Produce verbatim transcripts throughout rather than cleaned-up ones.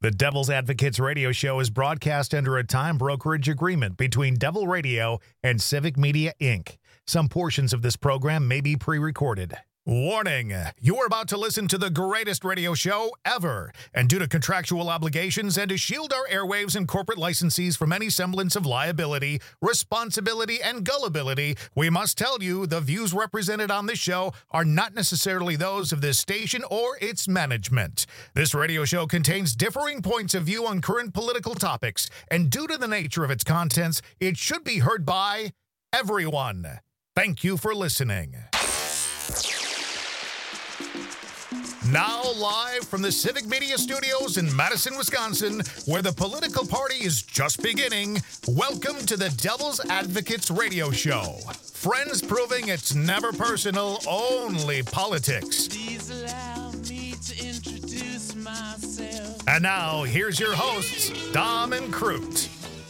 The Devil's Advocates radio show is broadcast under a time brokerage agreement between Devil Radio and Civic Media, Incorporated. Some portions of this program may be pre-recorded. Warning, you are about to listen to the greatest radio show ever. And due to contractual obligations and to shield our airwaves and corporate licensees from any semblance of liability, responsibility, and gullibility, we must tell you the views represented on this show are not necessarily those of this station or its management. This radio show contains differing points of view on current political topics, and due to the nature of its contents, it should be heard by everyone. Thank you for listening. Now live from the Civic Media Studios in Madison, Wisconsin, where the political party is just beginning, welcome to the Devil's Advocates radio show. Friends proving it's never personal, only politics. Please allow me to introduce myself. And now, here's your hosts, Dom and Crute.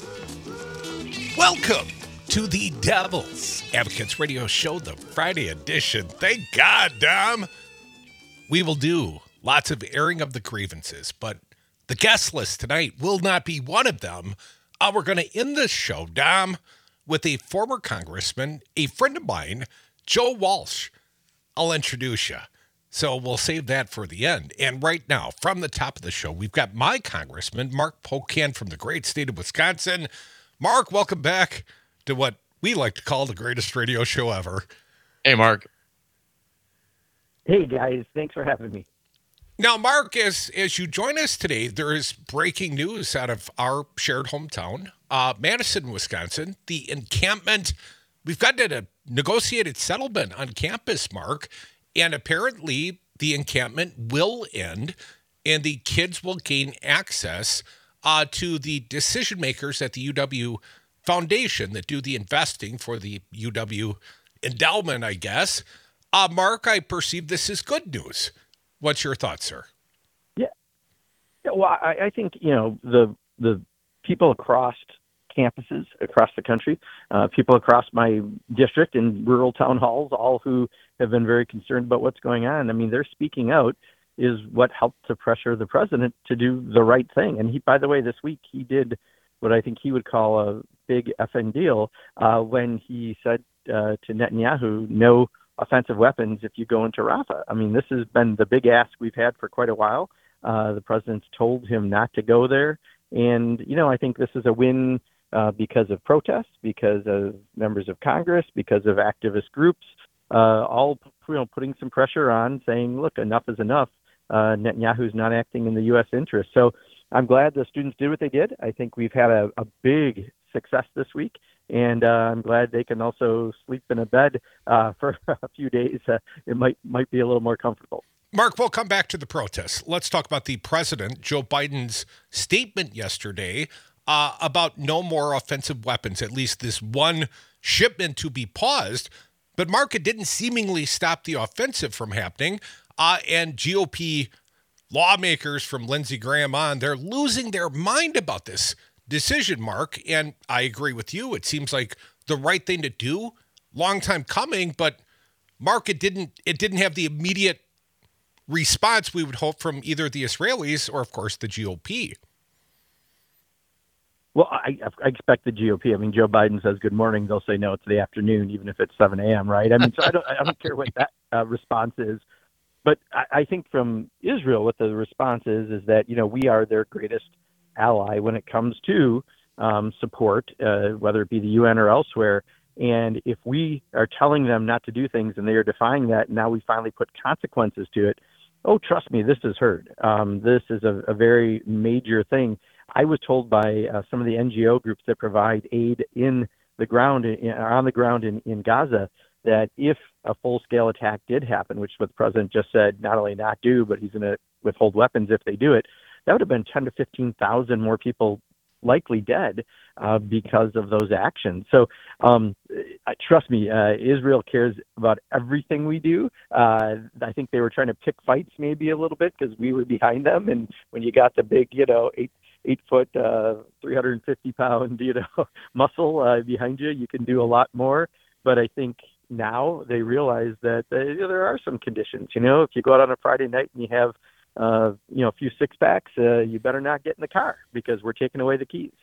Welcome to the Devil's Advocates radio show, the Friday edition. Thank God, Dom. We will do lots of airing of the grievances, but the guest list tonight will not be one of them. Uh, we're going to end this show, Dom, with a former congressman, a friend of mine, Joe Walsh. I'll introduce you. So we'll save that for the end. And right now, from the top of the show, we've got my congressman, Mark Pocan from the great state of Wisconsin. Mark, welcome back to what we like to call the greatest radio show ever. Hey, Mark. Hey, guys. Thanks for having me. Now, Mark, as, as you join us today, there is breaking news out of our shared hometown, uh, Madison, Wisconsin. The encampment, we've gotten a negotiated settlement on campus, Mark, and apparently the encampment will end and the kids will gain access uh, to the decision makers at the U W Foundation that do the investing for the U W endowment, I guess. Uh, Mark, I perceive this as good news. What's your thoughts, sir? Yeah. yeah well, I, I think, you know, the the people across campuses, across the country, uh, people across my district and rural town halls, all who have been very concerned about what's going on. I mean, they're speaking out is what helped to pressure the president to do the right thing. And he, by the way, this week he did what I think he would call a big effing deal uh, when he said uh, to Netanyahu, no offensive weapons if you go into Rafah. I mean, this has been the big ask we've had for quite a while. Uh, the president's told him not to go there. And, you know, I think this is a win uh, because of protests, because of members of Congress, because of activist groups, uh, all you know, putting some pressure on, saying, look, enough is enough. Uh, Netanyahu's not acting in the U S interest. So I'm glad the students did what they did. I think we've had a, a big success this week. And uh, I'm glad they can also sleep in a bed uh, for a few days. Uh, it might might be a little more comfortable. Mark, we'll come back to the protests. Let's talk about the president, Joe Biden's statement yesterday uh, about no more offensive weapons, at least this one shipment to be paused. But, Mark, it didn't seemingly stop the offensive from happening. Uh, and G O P lawmakers from Lindsey Graham on, they're losing their mind about this decision, Mark, and I agree with you. It seems like the right thing to do. Long time coming, but Mark, it didn't it didn't have the immediate response we would hope from either the Israelis or, of course, the G O P. Well, I, I expect the G O P. I mean, Joe Biden says good morning. They'll say no, it's the afternoon, even if it's seven a.m., right? I mean, so I don't I don't care what that uh, response is. But I, I think from Israel, what the response is, is that, you know, we are their greatest ally when it comes to um, support, uh, whether it be the U N or elsewhere. And if we are telling them not to do things and they are defying that, and now we finally put consequences to it, oh, trust me, this is heard. Um, this is a, a very major thing. I was told by uh, some of the N G O groups that provide aid in the ground, in, on the ground in, in Gaza, that if a full-scale attack did happen, which what the president just said, not only not do, but he's going to withhold weapons if they do it, that would have been ten to fifteen thousand more people likely dead uh, because of those actions. So um, trust me, uh, Israel cares about everything we do. Uh, I think they were trying to pick fights maybe a little bit because we were behind them. And when you got the big, you know, eight, eight foot, uh, three hundred fifty pound, you know, muscle uh, behind you, you can do a lot more. But I think now they realize that uh, there are some conditions. You know, if you go out on a Friday night and you have uh, you know, a few six packs, uh, you better not get in the car because we're taking away the keys.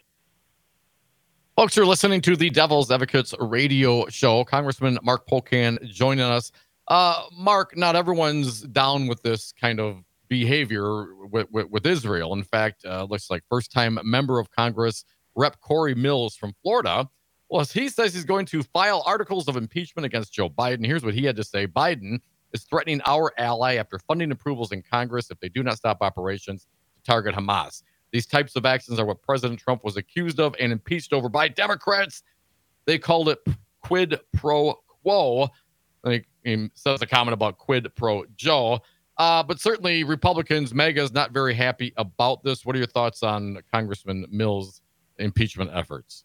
Folks, you're listening to the Devil's Advocates radio show. Congressman Mark Pocan joining us. Uh, Mark, not everyone's down with this kind of behavior with, with, with Israel. In fact, uh, looks like first-time member of Congress, Representative Corey Mills from Florida. Well, he says he's going to file articles of impeachment against Joe Biden. Here's what he had to say. Biden is threatening our ally after funding approvals in Congress if they do not stop operations to target Hamas. These types of actions are what President Trump was accused of and impeached over by Democrats. They called it quid pro quo. Like he says a comment about quid pro Joe. Uh, but certainly Republicans, MAGA is not very happy about this. What are your thoughts on Congressman Mills' impeachment efforts?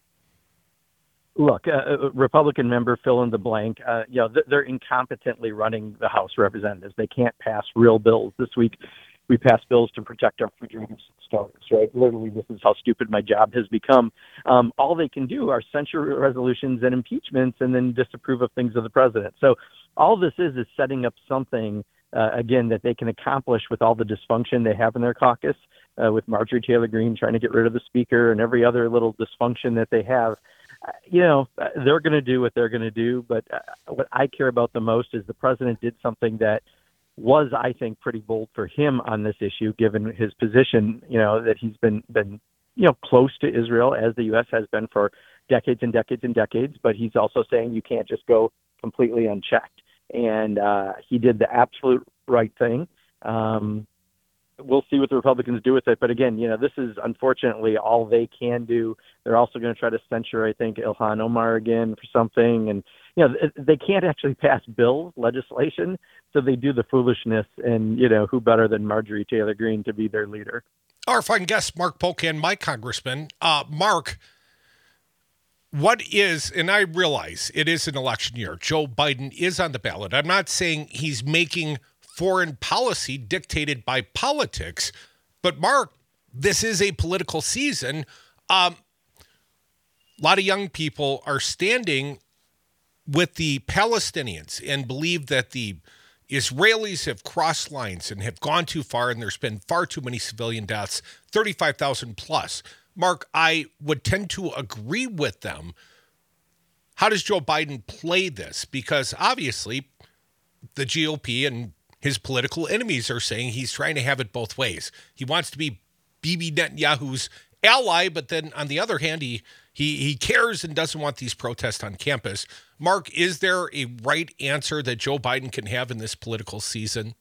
Look, uh, Republican member, fill in the blank. Uh, you know, they're incompetently running the House of Representatives. They can't pass real bills. This week, we passed bills to protect our refrigerators and stoves, right? Literally, this is how stupid my job has become. Um, all they can do are censure resolutions and impeachments and then disapprove of things of the president. So all this is is setting up something, uh, again, that they can accomplish with all the dysfunction they have in their caucus, uh, with Marjorie Taylor Greene trying to get rid of the speaker and every other little dysfunction that they have. You know, they're going to do what they're going to do, but uh, what I care about the most is the president did something that was, I think, pretty bold for him on this issue, given his position, you know, that he's been, been, you know, close to Israel, as the U S has been for decades and decades and decades, but he's also saying you can't just go completely unchecked. And uh, he did the absolute right thing. Um, We'll see what the Republicans do with it. But again, you know, this is unfortunately all they can do. They're also going to try to censure, I think, Ilhan Omar again for something. And, you know, they can't actually pass bills, legislation. So they do the foolishness. And, you know, who better than Marjorie Taylor Greene to be their leader? Our fine guest, Mark Pocan, my congressman. Uh, Mark, what is, and I realize it is an election year, Joe Biden is on the ballot. I'm not saying he's making foreign policy dictated by politics. But Mark, this is a political season. Um, a lot of young people are standing with the Palestinians and believe that the Israelis have crossed lines and have gone too far, and there's been far too many civilian deaths, thirty-five thousand plus. Mark, I would tend to agree with them. How does Joe Biden play this? Because obviously the G O P and his political enemies are saying he's trying to have it both ways. He wants to be Bibi Netanyahu's ally, but then on the other hand, he he he cares and doesn't want these protests on campus. Mark, is there a right answer that Joe Biden can have in this political season?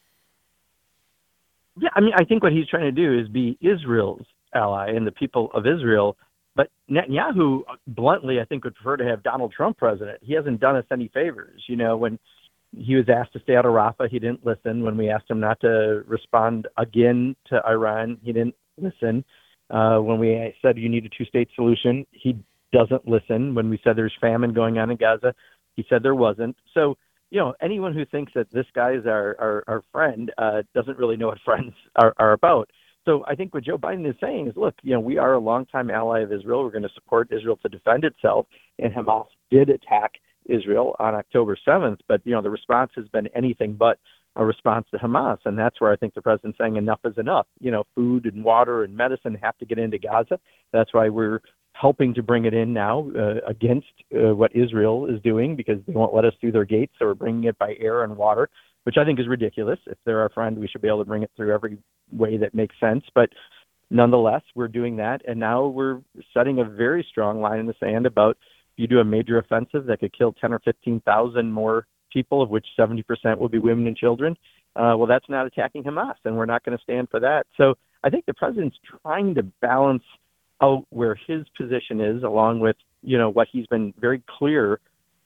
Yeah, I mean, I think what he's trying to do is be Israel's ally and the people of Israel. But Netanyahu, bluntly, I think would prefer to have Donald Trump president. He hasn't done us any favors. You know, when he was asked to stay out of Rafah, he didn't listen. When we asked him not to respond again to Iran, he didn't listen. Uh, when we said you need a two-state solution, he doesn't listen. When we said there's famine going on in Gaza, he said there wasn't. So, you know, anyone who thinks that this guy is our, our, our friend uh, doesn't really know what friends are, are about. So I think what Joe Biden is saying is, look, you know, we are a longtime ally of Israel. We're going to support Israel to defend itself. And Hamas did attack Israel on October seventh, but, you know, the response has been anything but a response to Hamas. And that's where I think the president's saying enough is enough. You know, food and water and medicine have to get into Gaza. That's why we're helping to bring it in now uh, against uh, what Israel is doing, because they won't let us through their gates. So we're bringing it by air and water, which I think is ridiculous. If they're our friend, we should be able to bring it through every way that makes sense. But nonetheless, we're doing that. And now we're setting a very strong line in the sand about you do a major offensive that could kill ten or fifteen thousand more people, of which seventy percent will be women and children. Uh, well, that's not attacking Hamas, and we're not going to stand for that. So I think the president's trying to balance out where his position is, along with, you know, what he's been very clear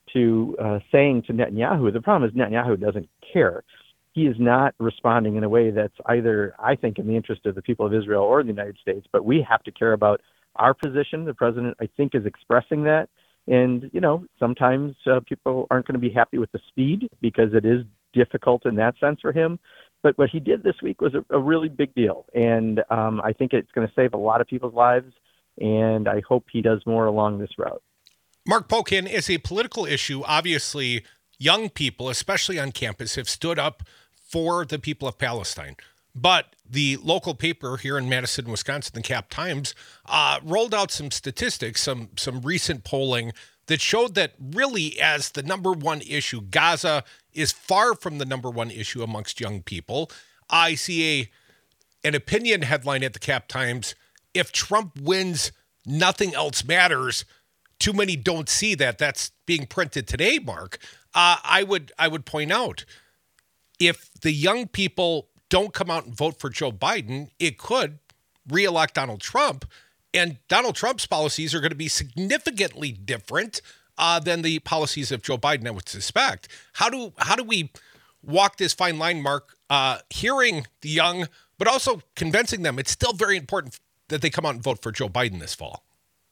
to uh, saying to Netanyahu. The problem is Netanyahu doesn't care. He is not responding in a way that's either, I think, in the interest of the people of Israel or the United States, but we have to care about our position. The president, I think, is expressing that. And, you know, sometimes uh, people aren't going to be happy with the speed because it is difficult in that sense for him. But what he did this week was a, a really big deal. And um, I think it's going to save a lot of people's lives. And I hope he does more along this route. Mark Pocan, is a political issue. Obviously, young people, especially on campus, have stood up for the people of Palestine. But the local paper here in Madison, Wisconsin, the Cap Times, uh, rolled out some statistics, some some recent polling that showed that really as the number one issue, Gaza is far from the number one issue amongst young people. I see a an opinion headline at the Cap Times, if Trump wins, nothing else matters. Too many don't see that. That's being printed today, Mark. Uh, I would I would point out, if the young people don't come out and vote for Joe Biden, it could reelect Donald Trump. And Donald Trump's policies are going to be significantly different uh, than the policies of Joe Biden, I would suspect. How do how do we walk this fine line, Mark, uh, hearing the young, but also convincing them it's still very important that they come out and vote for Joe Biden this fall?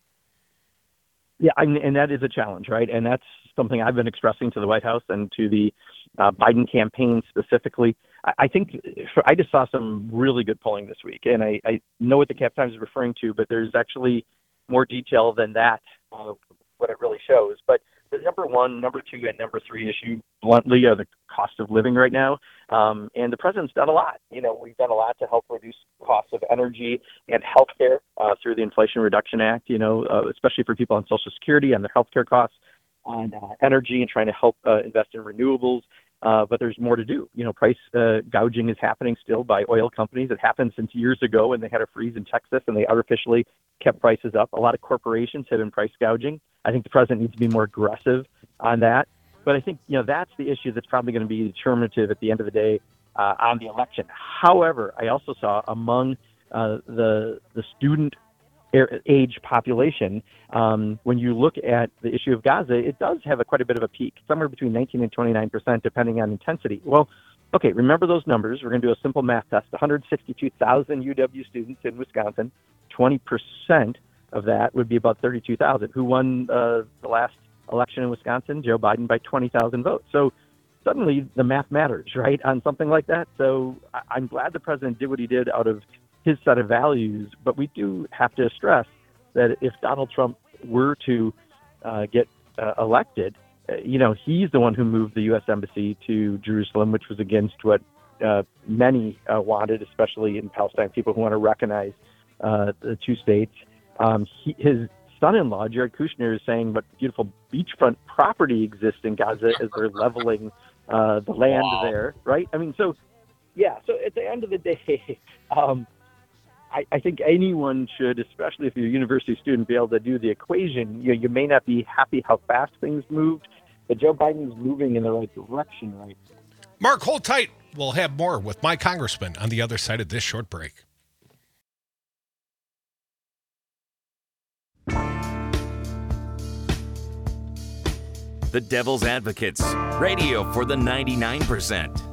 Yeah, I mean, and that is a challenge, right? And that's something I've been expressing to the White House and to the uh, Biden campaign specifically. I, I think I just saw some really good polling this week, and I, I know what the Cap Times is referring to, but there's actually more detail than that, uh, what it really shows. But the number one, number two, and number three issue, bluntly, are the cost of living right now. Um, and the president's done a lot. You know, we've done a lot to help reduce costs of energy and healthcare uh, through the Inflation Reduction Act, you know, uh, especially for people on Social Security and their healthcare costs, on uh, energy, and trying to help uh, invest in renewables. Uh, but there's more to do. You know, price uh, gouging is happening still by oil companies. It happened since years ago when they had a freeze in Texas and they artificially kept prices up. A lot of corporations have been price gouging. I think the president needs to be more aggressive on that. But I think, you know, that's the issue that's probably going to be determinative at the end of the day uh, on the election. However, I also saw among uh, the the student age population, um, when you look at the issue of Gaza, it does have a quite a bit of a peak, somewhere between nineteen and twenty-nine percent, depending on intensity. Well, okay, remember those numbers. We're going to do a simple math test. one hundred sixty-two thousand U W students in Wisconsin, twenty percent of that would be about thirty-two thousand. Who won uh, the last election in Wisconsin? Joe Biden, by twenty thousand votes. So suddenly the math matters, right, on something like that. So I- I'm glad the president did what he did out of his set of values, but we do have to stress that if Donald Trump were to uh, get uh, elected, uh, you know, he's the one who moved the U S embassy to Jerusalem, which was against what uh, many uh, wanted, especially in Palestine, people who want to recognize uh, the two states. Um, he, his son-in-law, Jared Kushner, is saying what beautiful beachfront property exists in Gaza as they're leveling uh, the land wow. there, right? I mean, so, yeah, so at the end of the day, um, I, I think anyone should, especially if you're a university student, be able to do the equation. You know, you may not be happy how fast things moved, but Joe Biden's moving in the right direction, right? Mark, hold tight. We'll have more with my congressman on the other side of this short break. The Devil's Advocates, radio for the ninety-nine percent.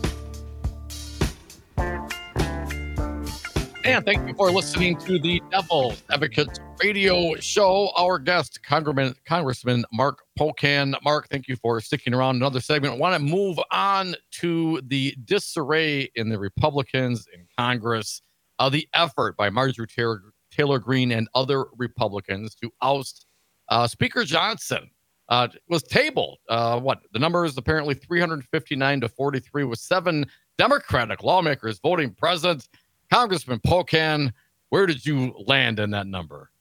And thank you for listening to the Devil's Advocates radio show. Our guest, Congressman, Congressman Mark Pocan. Mark, thank you for sticking around. Another segment. I want to move on to the disarray in the Republicans in Congress. Uh, the effort by Marjorie Taylor, Taylor Greene and other Republicans to oust uh, Speaker Johnson uh, was tabled. Uh, what? The number is apparently three hundred fifty-nine to forty-three, with seven Democratic lawmakers voting present. Congressman Pocan, where did you land in that number?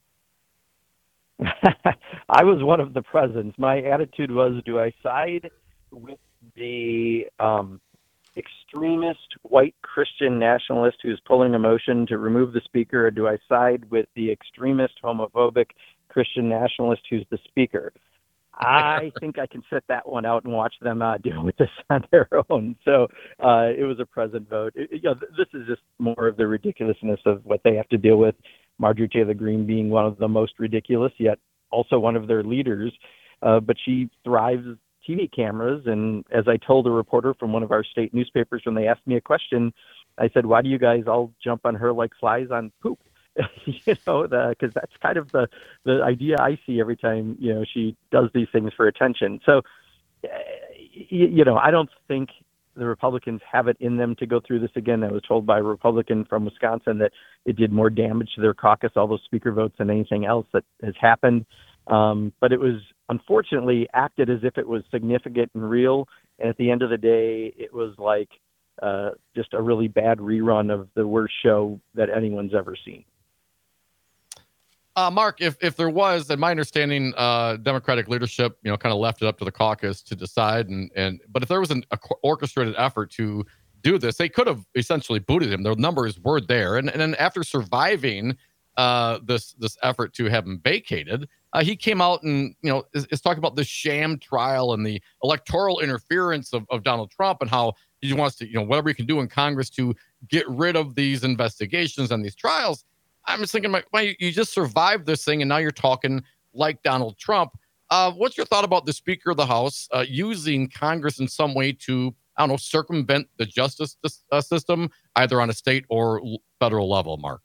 I was one of the presidents. My attitude was, do I side with the um, extremist white Christian nationalist who's pulling a motion to remove the speaker, or do I side with the extremist homophobic Christian nationalist who's the speaker? I think I can sit that one out and watch them uh, deal with this on their own. So uh, it was a present vote. It, you know, this is just more of the ridiculousness of what they have to deal with. Marjorie Taylor Greene being one of the most ridiculous, yet also one of their leaders. Uh, but she thrives T V cameras. And as I told a reporter from one of our state newspapers when they asked me a question, I said, why do you guys all jump on her like flies on poop? you know, because that's kind of the, the idea I see every time, you know, she does these things for attention. So, uh, you, you know, I don't think the Republicans have it in them to go through this again. I was told by a Republican from Wisconsin that it did more damage to their caucus, all those speaker votes, than anything else that has happened. Um, but it was unfortunately acted as if it was significant and real. And at the end of the day, it was like, uh, just a really bad rerun of the worst show that anyone's ever seen. Uh, Mark, if, if there was, in my understanding, uh, Democratic leadership, you know, kind of left it up to the caucus to decide. And, and but if there was an a orchestrated effort to do this, they could have essentially booted him. Their numbers were there. And, and then after surviving uh, this this effort to have him vacated, uh, he came out and, you know, is, is talking about the sham trial and the electoral interference of, of Donald Trump and how he wants to, you know, whatever he can do in Congress to get rid of these investigations and these trials. I'm just thinking, well, you just survived this thing, and now you're talking like Donald Trump. Uh, what's your thought about the Speaker of the House uh, using Congress in some way to, I don't know, circumvent the justice uh, system, either on a state or federal level, Mark?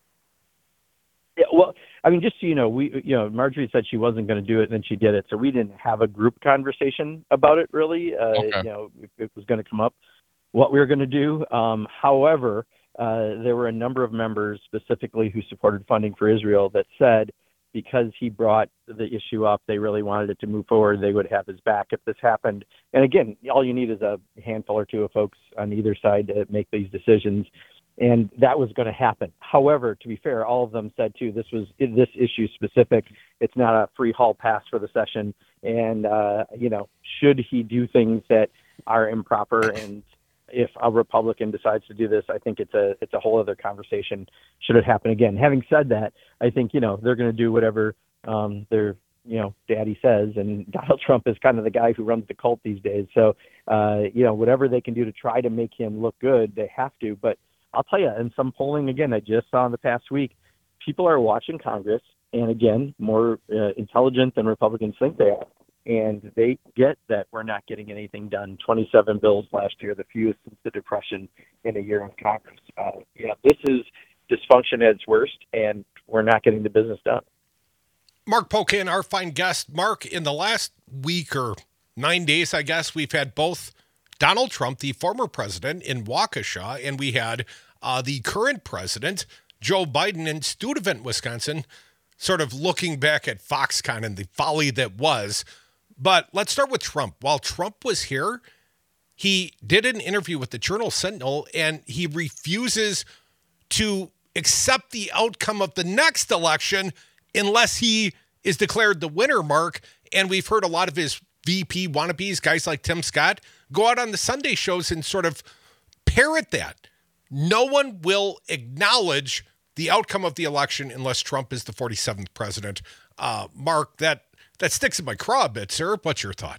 Yeah, well, I mean, just so you know, we, you know, Marjorie said she wasn't going to do it, and then she did it. So we didn't have a group conversation about it, really. Uh, okay. You know, if it was going to come up, what we were going to do. Um, however, Uh, there were a number of members specifically who supported funding for Israel that said because he brought the issue up, they really wanted it to move forward. They would have his back if this happened. And again, all you need is a handful or two of folks on either side to make these decisions. And that was going to happen. However, to be fair, all of them said, too, this was this issue specific. It's not a free hall pass for the session. And, uh, you know, should he do things that are improper, and if a Republican decides to do this, I think it's a it's a whole other conversation should it happen again. Having said that, I think, you know, they're going to do whatever um, their, you know, daddy says. And Donald Trump is kind of the guy who runs the cult these days. So, uh, you know, whatever they can do to try to make him look good, they have to. But I'll tell you, in some polling, again, I just saw in the past week, people are watching Congress. And again, more uh, intelligent than Republicans think they are. And they get that we're not getting anything done. twenty-seven bills last year, the fewest since the Depression in a year in Congress. Uh, you know, this is dysfunction at its worst, and we're not getting the business done. Mark Pocan, our fine guest. Mark, in the last week or nine days, I guess, we've had both Donald Trump, the former president, in Waukesha, and we had uh, the current president, Joe Biden, in Sturtevant, Wisconsin, sort of looking back at Foxconn and the folly that was. But let's start with Trump. While Trump was here, he did an interview with the Journal Sentinel, and he refuses to accept the outcome of the next election unless he is declared the winner, Mark. And we've heard a lot of his V P wannabes, guys like Tim Scott, go out on the Sunday shows and sort of parrot that. No one will acknowledge the outcome of the election unless Trump is the forty-seventh president. Uh, Mark, that That sticks in my craw a bit, sir. What's your thought?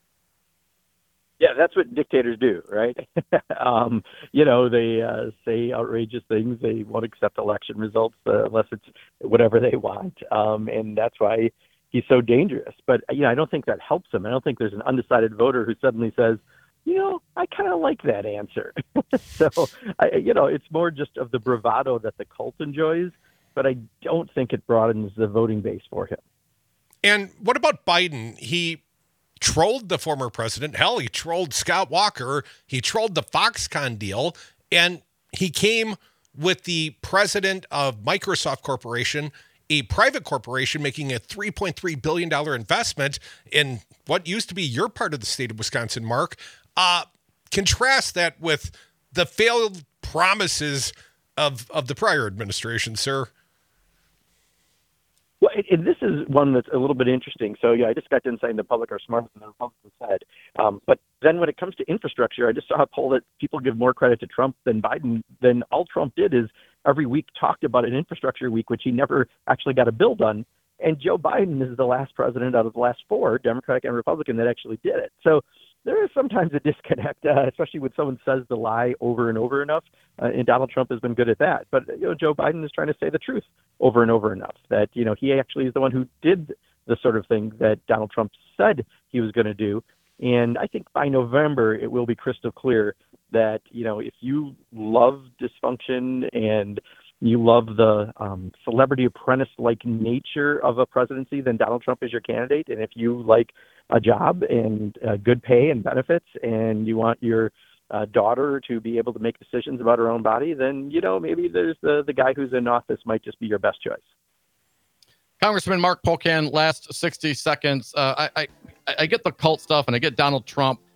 Yeah, that's what dictators do, right? um, you know, they uh, say outrageous things. They won't accept election results uh, unless it's whatever they want. Um, and that's why he's so dangerous. But, you know, I don't think that helps him. I don't think there's an undecided voter who suddenly says, you know, I kind of like that answer. so, I, you know, it's more just of the bravado that the cult enjoys. But I don't think it broadens the voting base for him. And what about Biden? He trolled the former president. Hell, he trolled Scott Walker. He trolled the Foxconn deal. And he came with the president of Microsoft Corporation, a private corporation making a three point three billion dollars investment in what used to be your part of the state of Wisconsin, Mark. Uh, contrast that with the failed promises of, of the prior administration, sir. Well, and this is one that's a little bit interesting. So, yeah, I just got done saying the public are smarter than the Republicans said. Um, but then when it comes to infrastructure, I just saw a poll that people give more credit to Trump than Biden. Then all Trump did is every week talked about an infrastructure week, which he never actually got a bill done. And Joe Biden is the last president out of the last four, Democratic and Republican, that actually did it. So there is sometimes a disconnect, uh, especially when someone says the lie over and over enough. Uh, and Donald Trump has been good at that. But, you know, Joe Biden is trying to say the truth over and over enough that, you know, he actually is the one who did the sort of thing that Donald Trump said he was going to do. And I think by November, it will be crystal clear that, you know, if you love dysfunction and you love the um, celebrity apprentice-like nature of a presidency, then Donald Trump is your candidate. And if you like a job and uh, good pay and benefits, and you want your uh, daughter to be able to make decisions about her own body, then, you know, maybe there's the, the guy who's in office might just be your best choice. Congressman Mark Pocan, last sixty seconds. Uh, I, I I get the cult stuff and I get Donald Trump.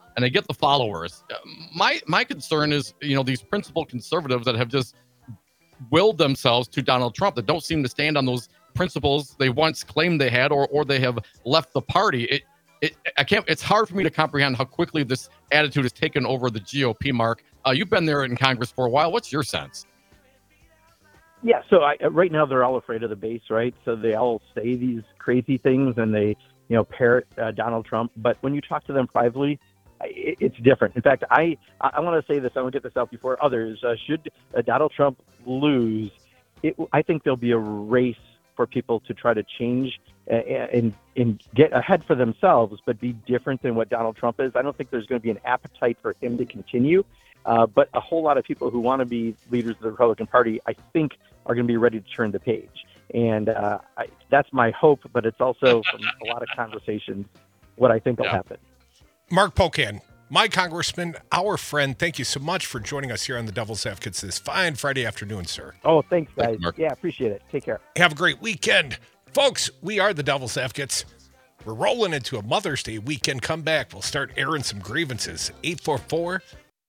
and they get the followers. My my concern is, you know, these principled conservatives that have just willed themselves to Donald Trump, that don't seem to stand on those principles they once claimed they had, or or they have left the party. It it I can't. It's hard for me to comprehend how quickly this attitude has taken over the G O P. Mark, uh, you've been there in Congress for a while. What's your sense? Yeah, so I, right now they're all afraid of the base, right? So they all say these crazy things and they, you know, parrot uh, Donald Trump. But when you talk to them privately, it, it's different. In fact, I I want to say this. I want to get this out before others. Uh, should uh, Donald Trump lose, it, I think there'll be a race for people to try to change uh, and and get ahead for themselves, but be different than what Donald Trump is. I don't think there's going to be an appetite for him to continue. Uh, but a whole lot of people who want to be leaders of the Republican Party, I think, are going to be ready to turn the page. And uh, I, that's my hope, but it's also from a lot of conversations what I think will Yeah. happen. Mark Pocan, my congressman, our friend, thank you so much for joining us here on the Devil's Advocates this fine Friday afternoon, sir. Oh, thanks, guys. Thanks, Mark. Yeah, appreciate it. Take care. Have a great weekend. Folks, we are the Devil's Advocates. We're rolling into a Mother's Day weekend. Come back. We'll start airing some grievances. eight four four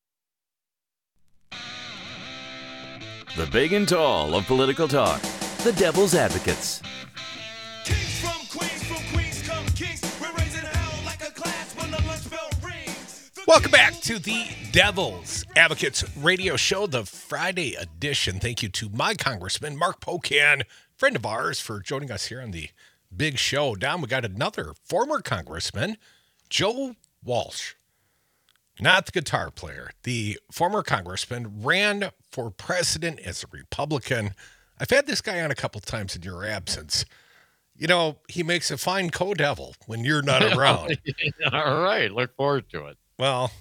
The big and tall of political talk. The Devil's Advocates. Kings from Queens, from Queens come kings. We're raising hell like a class when the lunch bell rings. The Welcome back to the Devil's Advocates radio show, the Friday edition. Thank you to my congressman, Mark Pocan, friend of ours, for joining us here on the big show. Down, we got another former congressman, Joe Walsh. Not the guitar player. The former congressman ran for president as a Republican. I've had this guy on a couple times in your absence. You know, he makes a fine co-devil when you're not around. All right, look forward to it. Well,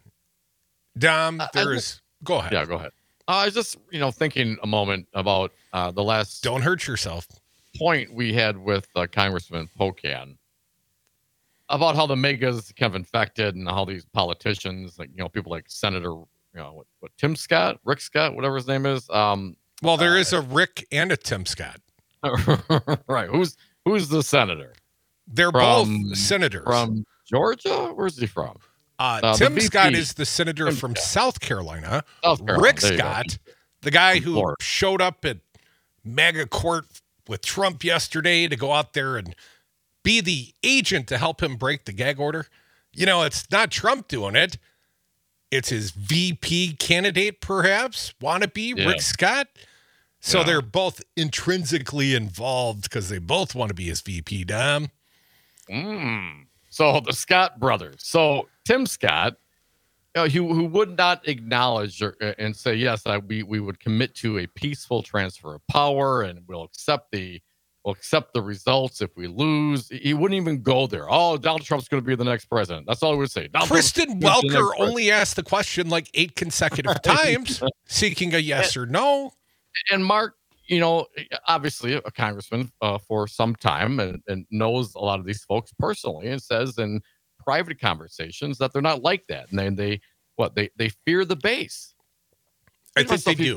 Dom, I- I there's... Go ahead. Yeah, go ahead. Uh, I was just, you know, thinking a moment about uh, the last Don't hurt yourself. point we had with uh, Congressman Pocan about how the megas kind of infected and how these politicians, like, you know, people like Senator, you know, what, what Tim Scott, Rick Scott, whatever his name is. Um, Well, there uh, is a Rick and a Tim Scott. right. Who's who's the senator They're From- both senators. from Georgia? Where's he from? uh, uh, the Tim V P. Scott is the senator Tim from Scott. South Carolina. South Carolina. Rick There you go. Scott, the guy From who Florida. showed up at MAGA court with Trump yesterday to go out there and be the agent to help him break the gag order. You know, it's not Trump doing it. It's his V P candidate, perhaps, wannabe, Yeah. Rick Scott. So Yeah. they're both intrinsically involved because they both want to be his V P, Dom. Mm. So the Scott brothers. So Tim Scott, you know, who, who would not acknowledge or, uh, and say, yes, I, we, we would commit to a peaceful transfer of power and we'll accept the we'll accept the results if we lose. He wouldn't even go there. Oh, Donald Trump's going to be the next president. That's all he would say. Donald Kristen Trump's gonna be the next Welker president. only asked the question like eight consecutive times, seeking a yes or no. And Mark, you know, obviously a congressman uh, for some time and, and knows a lot of these folks personally, and says in private conversations that they're not like that. And then they, what, they, they fear the base. I You know, think so they if you-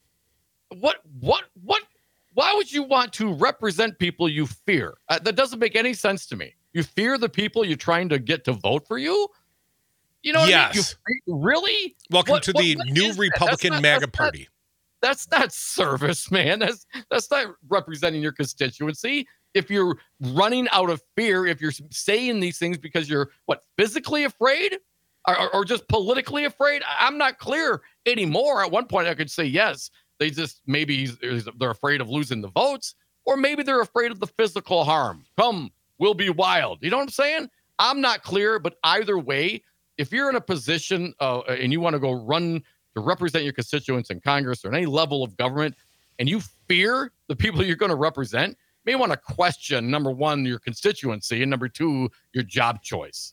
do. What, what, what, why would you want to represent people you fear? Uh, that doesn't make any sense to me. You fear the people you're trying to get to vote for you? You know what I mean? You Yes. fe- really? Welcome What- to what- the what new is that? Republican That's not- MAGA that's not- Party. That's not service, man. That's that's not representing your constituency. If you're running out of fear, if you're saying these things because you're what physically afraid, or, or, or just politically afraid, I- I'm not clear anymore. At one point, I could say yes. They just maybe they're afraid of losing the votes, or maybe they're afraid of the physical harm. Come, we'll be wild. You know what I'm saying? I'm not clear, but either way, if you're in a position uh, and you want to go run to represent your constituents in Congress or in any level of government, and you fear the people you're going to represent, you may want to question, number one, your constituency, and number two, your job choice.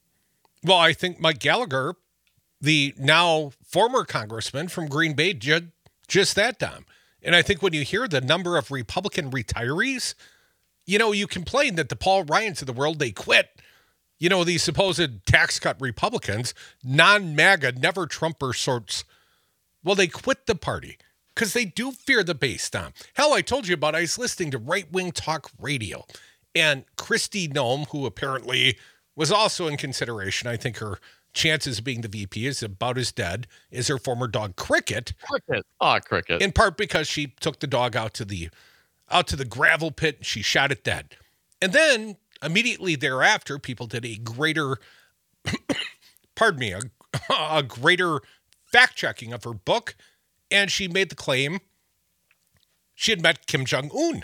Well, I think Mike Gallagher, the now former congressman from Green Bay, did just that, Dom. And I think when you hear the number of Republican retirees, you know, you complain that the Paul Ryans of the world, they quit. You know, these supposed tax cut Republicans, non-MAGA, never Trumper sorts. Well, they quit the party because they do fear the base, Dom. Hell, I told you about, I was listening to Right Wing Talk Radio, and Kristi Noem, who apparently was also in consideration, I think her chances of being the V P is about as dead as her former dog Cricket, Cricket. Oh, Cricket. in part because she took the dog out to the out to the gravel pit and she shot it dead. And then immediately thereafter, people did a greater, pardon me, a, a greater fact checking of her book, and she made the claim she had met Kim Jong-un,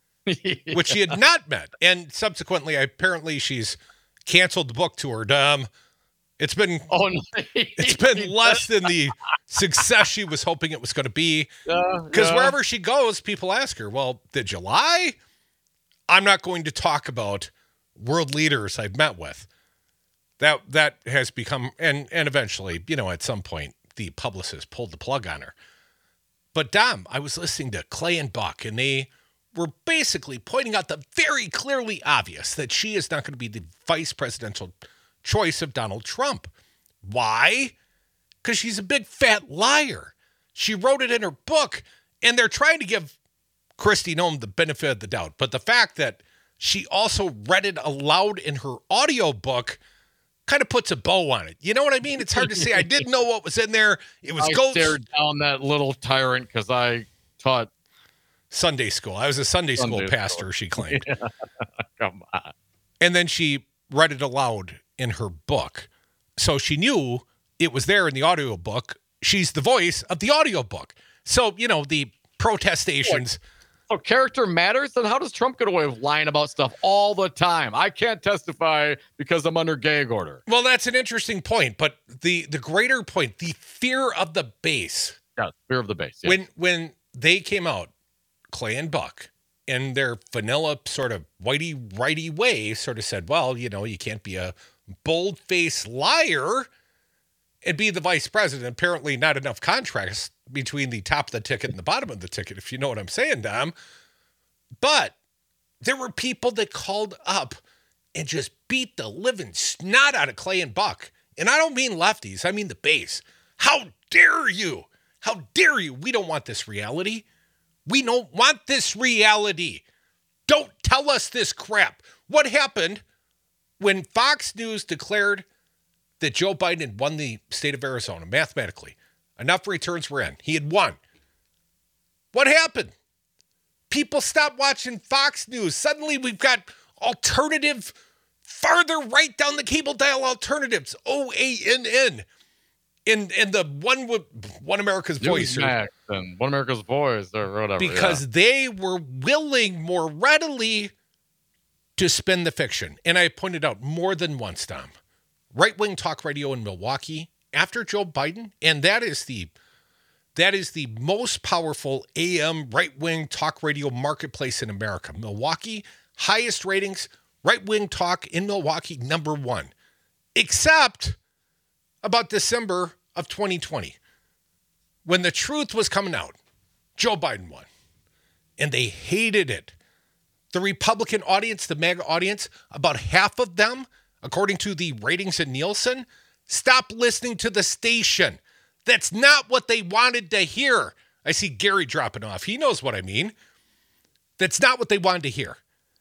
which she had not met. And subsequently, apparently, she's canceled the book tour. Um, it's been Oh, no. it's been less than the success she was hoping it was going to be. Because yeah. wherever she goes, people ask her, well, did you lie? I'm not going to talk about world leaders I've met with. That that has become, and and eventually, you know, at some point, the publicist pulled the plug on her. But Dom, I was listening to Clay and Buck, and they were basically pointing out the very clearly obvious that she is not going to be the vice presidential choice of Donald Trump. Why? Because she's a big fat liar. She wrote it in her book, and they're trying to give Kristi Noem the benefit of the doubt. But the fact that she also read it aloud in her audiobook kind of puts a bow on it. You know what I mean? It's hard to say. I didn't know what was in there. It was I goats. stared down that little tyrant because I taught. Sunday school. I was a Sunday, Sunday school school. pastor, she claimed. Come on. And then she read it aloud in her book. So she knew it was there in the audiobook. She's the voice of the audiobook. So, you know, the protestations. So character matters? Then how does Trump get away with lying about stuff all the time? I can't testify because I'm under gag order. Well, that's an interesting point. But the the greater point, the fear of the base. Yeah, fear of the base. Yeah. When when they came out, Clay and Buck, in their vanilla sort of whitey righty way, sort of said, well, you know, you can't be a bold-faced liar and be the vice president. Apparently not enough contrast between the top of the ticket and the bottom of the ticket, if you know what I'm saying, Dom. But there were people that called up and just beat the living snot out of Clay and Buck. And I don't mean lefties, I mean the base. How dare you? How dare you? We don't want this reality. We don't want this reality. Don't tell us this crap. What happened when Fox News declared that Joe Biden had won the state of Arizona mathematically? Enough returns were in. He had won. What happened? People stopped watching Fox News. Suddenly we've got alternative, farther right down the cable dial alternatives, O A N N. In in the one with One America's Voice. Or, Newsmax and One America's Voice or whatever. because yeah. they were willing more readily to spin the fiction. And I pointed out more than once, Tom, right-wing talk radio in Milwaukee after Joe Biden, and that is the that is the most powerful A M right-wing talk radio marketplace in America. Milwaukee, highest ratings, right-wing talk in Milwaukee, number one. Except about December of twenty twenty, when the truth was coming out. Joe Biden won, and they hated it. The Republican audience, the MAGA audience, about half of them, according to the ratings in Nielsen, stopped listening to the station. That's not what they wanted to hear. I see Gary dropping off. He knows what I mean. That's not what they wanted to hear.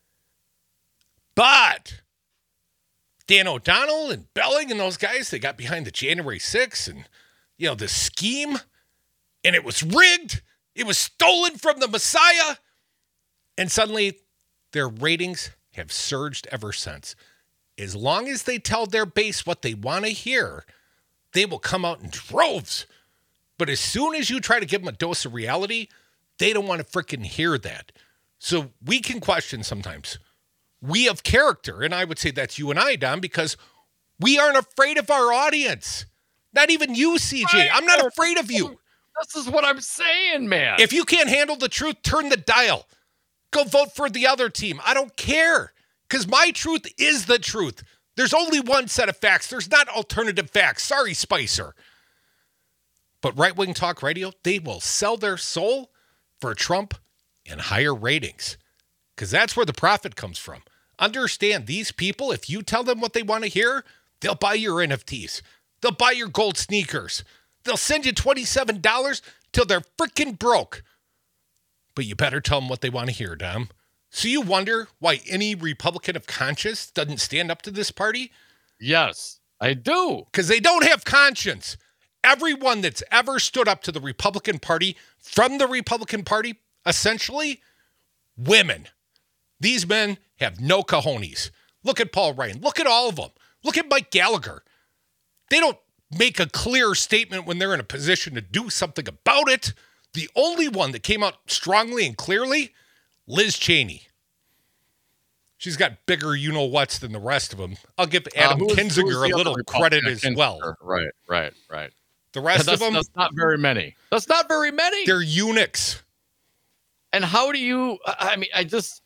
But Dan O'Donnell and Belling and those guys, they got behind the January sixth and, you know, the scheme, and it was rigged. It was stolen from the Messiah. And suddenly their ratings have surged ever since. As long as they tell their base what they want to hear, they will come out in droves. But as soon as you try to give them a dose of reality, they don't want to freaking hear that. So we can question sometimes. We have character, and I would say that's you and I, Don, because we aren't afraid of our audience. Not even you, C J. I'm not afraid of you. This is what I'm saying, man. If you can't handle the truth, turn the dial. Go vote for the other team. I don't care, because my truth is the truth. There's only one set of facts. There's not alternative facts. Sorry, Spicer. But right-wing talk radio, they will sell their soul for Trump and higher ratings, because that's where the profit comes from. Understand, these people, if you tell them what they want to hear, they'll buy your N F Ts. They'll buy your gold sneakers. They'll send you twenty-seven dollars till they're freaking broke. But you better tell them what they want to hear, Dom. So you wonder why any Republican of conscience doesn't stand up to this party? Yes. I do. Because they don't have conscience. Everyone that's ever stood up to the Republican Party, from the Republican Party, essentially, women. These men have no cojones. Look at Paul Ryan. Look at all of them. Look at Mike Gallagher. They don't make a clear statement when they're in a position to do something about it. The only one that came out strongly and clearly, Liz Cheney. She's got bigger you-know-whats than the rest of them. I'll give Adam Uh, who is- who is Kinzinger the a little other credit Republican? as well. Right, right, right. The rest that's, of them, that's not very many. That's not very many. they're eunuchs. And how do you, I I mean, I just,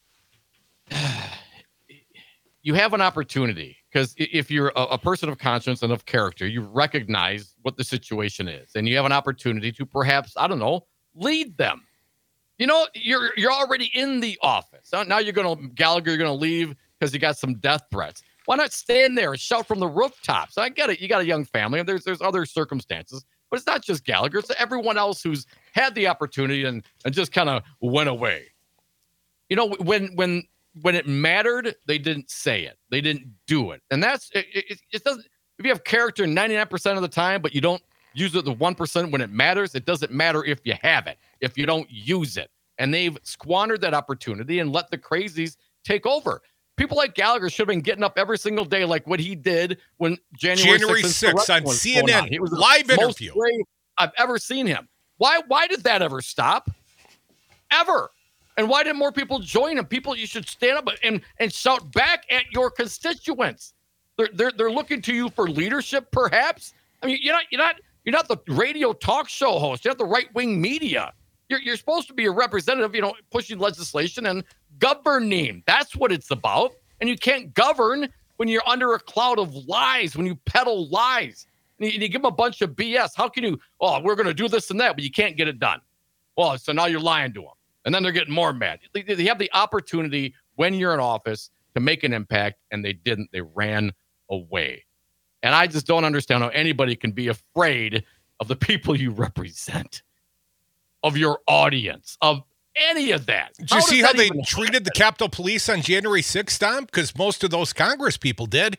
you have an opportunity because if you're a, a person of conscience and of character, you recognize what the situation is and you have an opportunity to perhaps, I don't know, lead them. You know, you're you're already in the office. Now now you're going to, Gallagher, you're going to leave because you got some death threats. Why not stand there and shout from the rooftops? I get it. You got a young family and there's there's other circumstances, but it's not just Gallagher. It's everyone else who's had the opportunity and, and just kind of went away. You know, when when when it mattered, they didn't say it. They didn't do it. And that's, it, it, it doesn't, if you have character ninety-nine percent of the time, but you don't use it the one percent when it matters, it doesn't matter if you have it, if you don't use it. And they've squandered that opportunity and let the crazies take over. People like Gallagher should have been getting up every single day like what he did when January, January sixth on was C N N, going on. He was the live most interview. brave I've ever seen him. Why, why did that ever stop? Ever. And why didn't more people join him? People, you should stand up and, and shout back at your constituents. They're, they're, they're looking to you for leadership, perhaps. I mean, you're not, you're not, you're not the radio talk show host. You're not the right-wing media. You're, you're supposed to be a representative, you know, pushing legislation and governing. That's what it's about. And you can't govern when you're under a cloud of lies, when you peddle lies. And you, and you give them a bunch of B S. How can you, oh, we're going to do this and that, but you can't get it done. Well, so now you're lying to them. And then they're getting more mad. They, they have the opportunity when you're in office to make an impact, and they didn't. They ran away. And I just don't understand how anybody can be afraid of the people you represent, of your audience, of any of that. Did you How see does how that they even treated happen? the Capitol Police on January sixth, Tom? Because most of those Congress people did.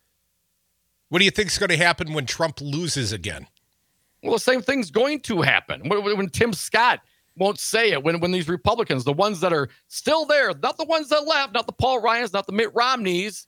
What do you think is going to happen when Trump loses again? Well, the same thing's going to happen. When, when Tim Scott won't say it, when, when these Republicans, the ones that are still there, not the ones that left, not the Paul Ryans, not the Mitt Romneys,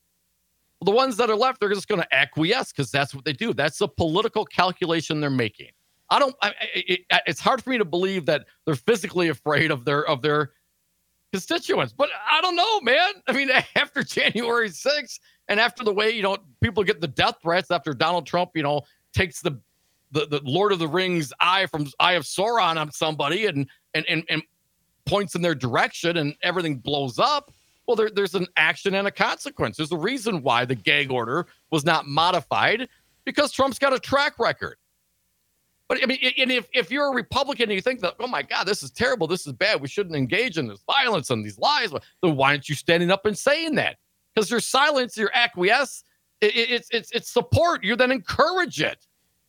the ones that are left, they're just going to acquiesce because that's what they do. That's the political calculation they're making. I don't. I, it, it's hard for me to believe that they're physically afraid of their of their constituents, but I don't know, man. I mean, after January sixth, and after the way you know people get the death threats after Donald Trump, you know, takes the the, the Lord of the Rings eye from Eye of Sauron on somebody and and and and points in their direction, and everything blows up. Well, there, there's an action and a consequence. There's a reason why the gag order was not modified, because Trump's got a track record. But I mean, and if, if you're a Republican and you think that, oh my God, this is terrible, this is bad, we shouldn't engage in this violence and these lies, then why aren't you standing up and saying that? Because your silence, your acquiesce, it, it, it's it's it's support. You then encourage it.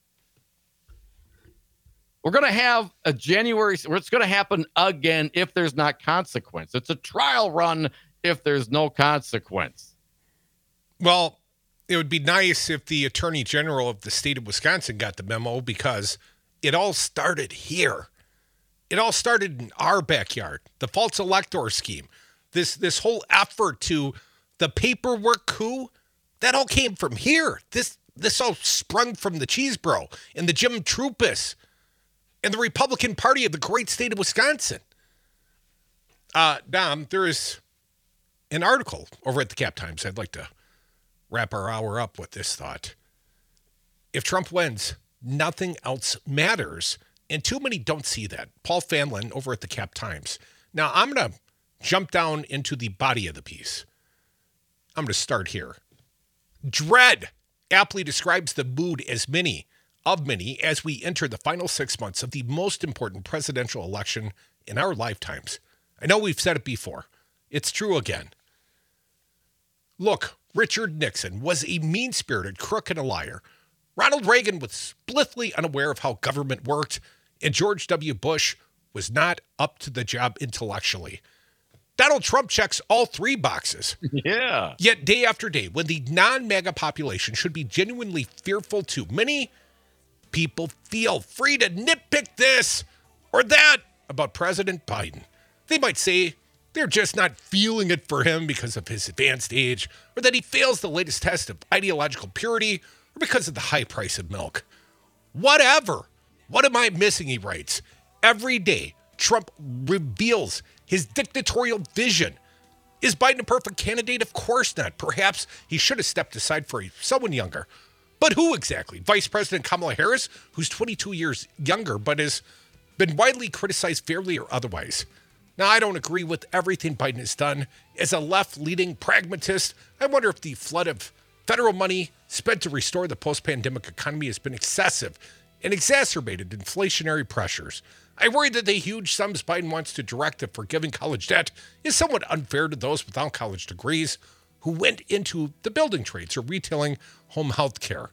We're going to have a January, it's going to happen again if there's not consequence. It's a trial run if there's no consequence. Well, it would be nice if the Attorney General of the state of Wisconsin got the memo, because it all started here. It all started in our backyard. The false elector scheme, this this whole effort to the paperwork coup, that all came from here. This this all sprung from the Cheesebro and the Jim Troupis and the Republican Party of the great state of Wisconsin. Uh, Dom, there is an article over at the Cap Times. I'd like to wrap our hour up with this thought. If Trump wins, nothing else matters. And too many don't see that. Paul Fanlon over at the Cap Times. Now, I'm going to jump down into the body of the piece. I'm going to start here. Dread aptly describes the mood as many of many as we enter the final six months of the most important presidential election in our lifetimes. I know we've said it before. It's true again. Look, Richard Nixon was a mean-spirited crook and a liar. Ronald Reagan was blithely unaware of how government worked, and George W. Bush was not up to the job intellectually. Donald Trump checks all three boxes. Yeah. Yet day after day, when the non-MAGA population should be genuinely fearful too, many people feel free to nitpick this or that about President Biden. They might say they're just not feeling it for him because of his advanced age, or that he fails the latest test of ideological purity, or because of the high price of milk. Whatever. What am I missing, he writes. Every day, Trump reveals his dictatorial vision. Is Biden a perfect candidate? Of course not. Perhaps he should have stepped aside for someone younger. But who exactly? Vice President Kamala Harris, who's twenty-two years younger, but has been widely criticized fairly or otherwise. Now, I don't agree with everything Biden has done. As a left-leaning pragmatist, I wonder if the flood of federal money spent to restore the post-pandemic economy has been excessive and exacerbated inflationary pressures. I worry that the huge sums Biden wants to direct at forgiving college debt is somewhat unfair to those without college degrees who went into the building trades or retailing home health care.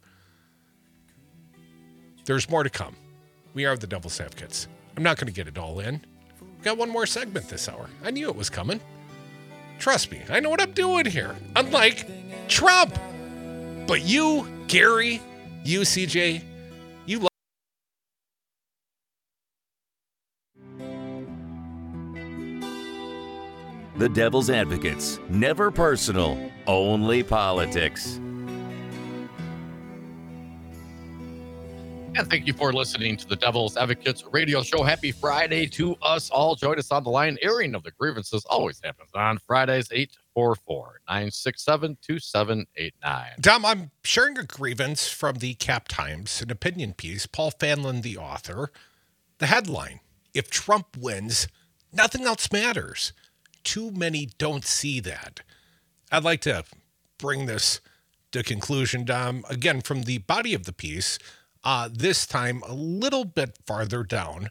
There's more to come. We are the Devil's Advocates. I'm not going to get it all in. Got one more segment this hour. I knew it was coming. Trust me, I know what I'm doing here. Unlike Trump. But you, Gary, you, C J, you love. The Devil's Advocates. Never personal, only politics. And thank you for listening to the Devil's Advocates radio show. Happy Friday to us all. Join us on the line. Airing of the grievances always happens on Fridays, eight four four, nine six seven, two seven eight nine. Dom, I'm sharing a grievance from the Cap Times, an opinion piece. Paul Fanlon, the author. The headline, if Trump wins, nothing else matters. Too many don't see that. I'd like to bring this to conclusion, Dom, again, from the body of the piece. Uh, this time a little bit farther down,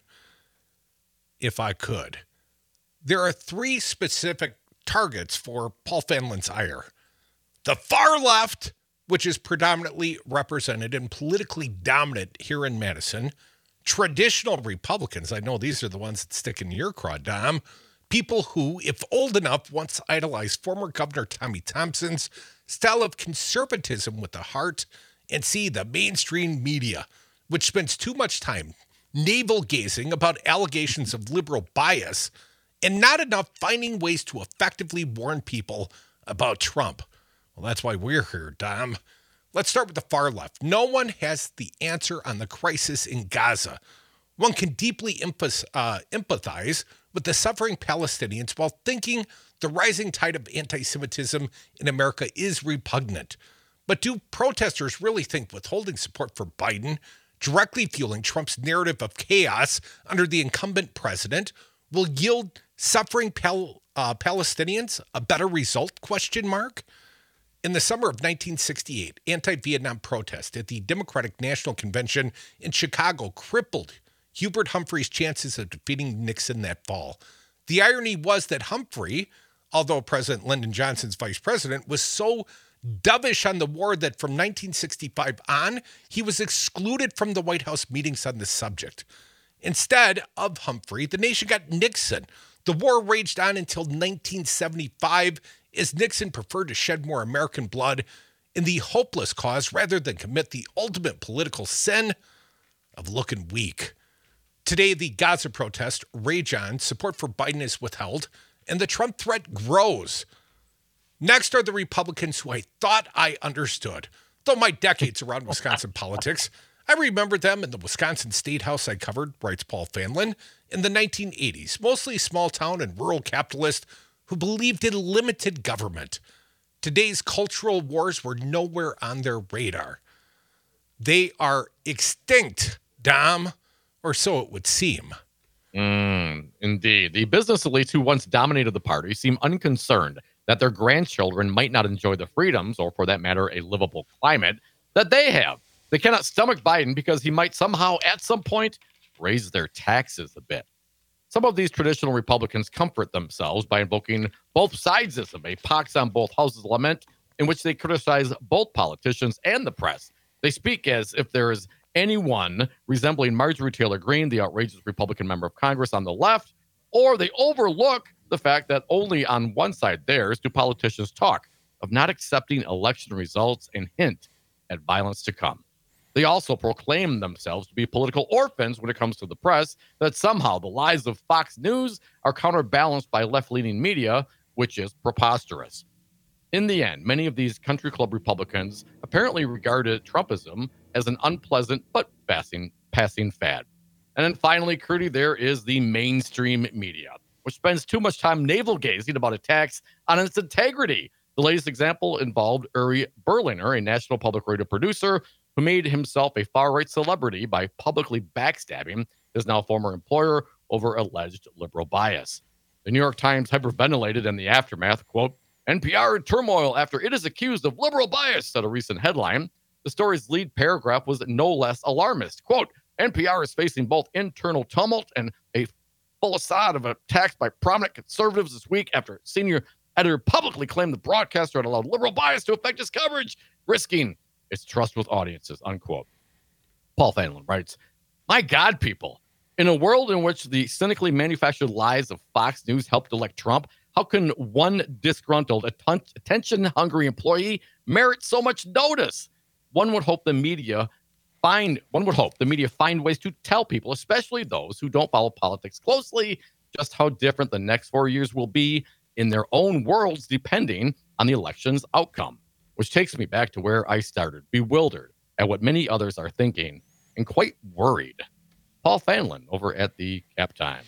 if I could. There are three specific targets for Paul Fanlon's ire. The far left, which is predominantly represented and politically dominant here in Madison. Traditional Republicans, I know these are the ones that stick in your craw, Dom. People who, if old enough, once idolized former Governor Tommy Thompson's style of conservatism with the heart, and see the mainstream media, which spends too much time navel-gazing about allegations of liberal bias and not enough finding ways to effectively warn people about Trump. Well, that's why we're here, Dom. Let's start with the far left. No one has the answer on the crisis in Gaza. One can deeply empath- uh, empathize with the suffering Palestinians while thinking the rising tide of anti-Semitism in America is repugnant. But do protesters really think withholding support for Biden, directly fueling Trump's narrative of chaos under the incumbent president, will yield suffering Pal- uh, Palestinians a better result? Question mark. In the summer of nineteen sixty-eight, anti-Vietnam protest at the Democratic National Convention in Chicago crippled Hubert Humphrey's chances of defeating Nixon that fall. The irony was that Humphrey, although President Lyndon Johnson's vice president, was so dovish on the war that from nineteen sixty-five on, he was excluded from the White House meetings on this subject. Instead of Humphrey, the nation got Nixon. The war raged on until nineteen seventy-five, as Nixon preferred to shed more American blood in the hopeless cause rather than commit the ultimate political sin of looking weak. Today, the Gaza protest rage on, support for Biden is withheld, and the Trump threat grows. Next are the Republicans who I thought I understood. Though my decades around Wisconsin politics, I remember them in the Wisconsin State House I covered, writes Paul Fanlon, in the nineteen eighties, mostly small town and rural capitalists who believed in limited government. Today's cultural wars were nowhere on their radar. They are extinct, Dom, or so it would seem. Mm, indeed. The business elites who once dominated the party seem unconcerned that their grandchildren might not enjoy the freedoms, or for that matter, a livable climate, that they have. They cannot stomach Biden because he might somehow, at some point, raise their taxes a bit. Some of these traditional Republicans comfort themselves by invoking both sidesism, a pox on both houses lament, in which they criticize both politicians and the press. They speak as if there is anyone resembling Marjorie Taylor Greene, the outrageous Republican member of Congress on the left, or they overlook the fact that only on one side, theirs, do politicians talk of not accepting election results and hint at violence to come. They also proclaim themselves to be political orphans when it comes to the press, that somehow the lies of Fox News are counterbalanced by left-leaning media, which is preposterous. In the end, many of these country club Republicans apparently regarded Trumpism as an unpleasant but passing, passing fad. And then finally, Curdy, there is the mainstream media, which spends too much time navel-gazing about attacks on its integrity. The latest example involved Uri Berliner, a national public radio producer who made himself a far-right celebrity by publicly backstabbing his now former employer over alleged liberal bias. The New York Times hyperventilated in the aftermath, quote, N P R in turmoil after it is accused of liberal bias, said a recent headline. The story's lead paragraph was no less alarmist. Quote, N P R is facing both internal tumult and a full facade of attacks by prominent conservatives this week after senior editor publicly claimed the broadcaster had allowed liberal bias to affect his coverage, risking its trust with audiences, unquote. Paul Fanlon writes, my God, people, in a world in which the cynically manufactured lies of Fox News helped elect Trump, how can one disgruntled, attention-hungry employee merit so much notice? One would hope the media find, one would hope the media find ways to tell people, especially those who don't follow politics closely, just how different the next four years will be in their own worlds, depending on the election's outcome. Which takes me back to where I started, bewildered at what many others are thinking and quite worried. Paul Fanlon over at the Cap Times.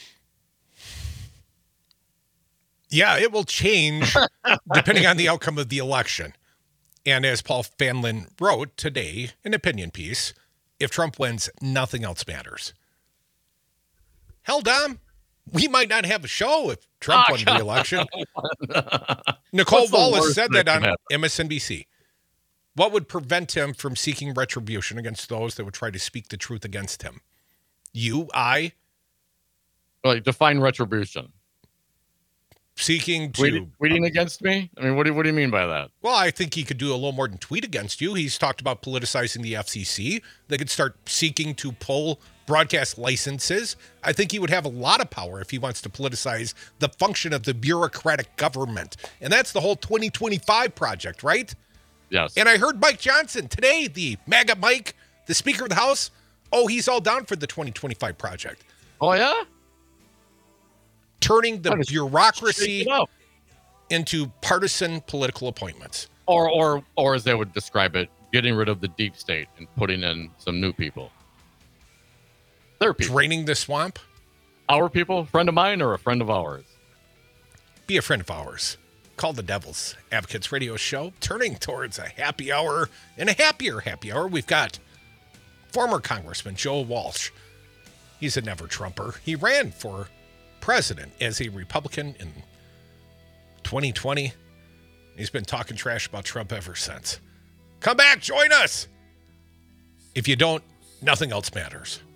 Yeah, it will change depending on the outcome of the election. And as Paul Fanlon wrote today, an opinion piece, if Trump wins, nothing else matters. Hell, Dom, we might not have a show if Trump oh, won the election. Nicole What's the Wallace worst said that that on can happen? M S N B C. What would prevent him from seeking retribution against those that would try to speak the truth against him? You, I, Like, define retribution. seeking to... Tweeting, tweeting against me? I mean, what do, what do you mean by that? Well, I think he could do a little more than tweet against you. He's talked about politicizing the F C C. They could start seeking to pull broadcast licenses. I think he would have a lot of power if he wants to politicize the function of the bureaucratic government. And that's the whole twenty twenty-five project, right? Yes. And I heard Mike Johnson today, the MAGA Mike, the Speaker of the House. Oh, he's all down for the twenty twenty-five project. Oh, yeah? Turning the How does- bureaucracy Shake it up. into partisan political appointments. Or, or, or as they would describe it, getting rid of the deep state and putting in some new people. Their people. Draining the swamp. Our people? Friend of mine or a friend of ours? Be a friend of ours. Call the Devil's Advocates Radio Show, turning towards a happy hour and a happier happy hour. We've got former Congressman Joe Walsh. He's a never-Trumper. He ran for president as a Republican in twenty twenty. He's been talking trash about Trump ever since. Come back, join us. If you don't, nothing else matters.